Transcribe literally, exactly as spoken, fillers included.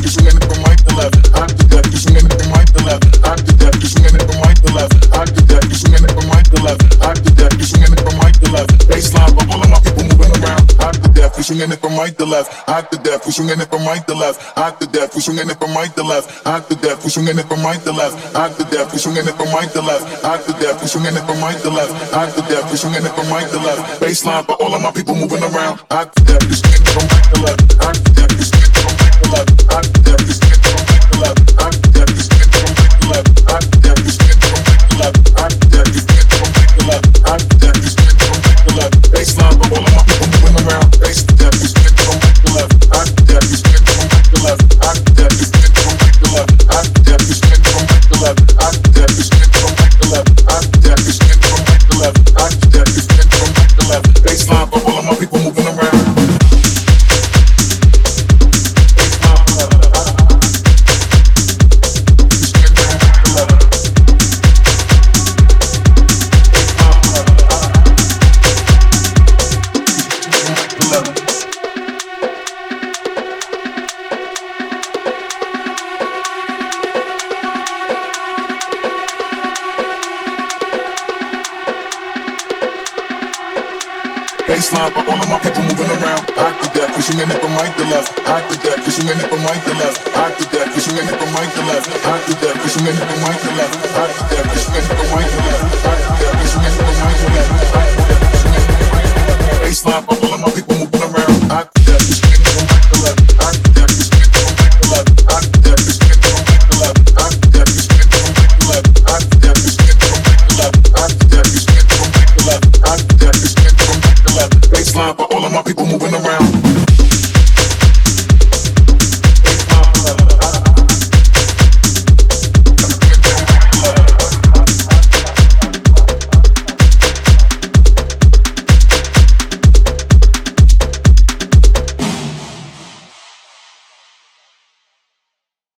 swinging it from right to left. I do that, you swinging it from right to left. I do that, you swinging it from right to left. I do that, you swinging it from right to left. I do that, you swinging it from right to left. Baseline for all of my people moving around. I do that, you swinging it from right to left. I do that, you swinging it from right to left. I do that, you swinging it from right to left. I do that, you swinging it from right to left. I do that, you swinging it from right to left. I do that, you swinging it from right to left. I do that, you swinging it from right to left. Baseline for all of my people moving around. I do that, you swinging it from right to left. I do that, you swinging it from right to left. I do that, you swinging it from right to left. I do that, you swinging it from right to left. I do that, you swinging it from right to left. I do that, you swinging it from right to left. I do that, you swinging it from right to left. Baseline for all of my people moving around. Base that, you swinging it from right to left. I do that, you swinging it from right to left. I do that, you swinging it from right to left. I do that, you swinging it from right to left. I do that, you swinging it from right to left. I do that, you swinging it from right to left. I do that, you swinging it from right to left. Baseline for all of my people moving around. Baseline for all of my people moving around. I do that, you swinging it from right to left. I do that, you swinging it from right to left. I do that, you swinging it from right to left. I do that, you swinging it from right to left. I do that, you swinging it from right to left. I do that, you swinging it from right to left. I do that, you swinging it from right to left. Baseline for all of my people.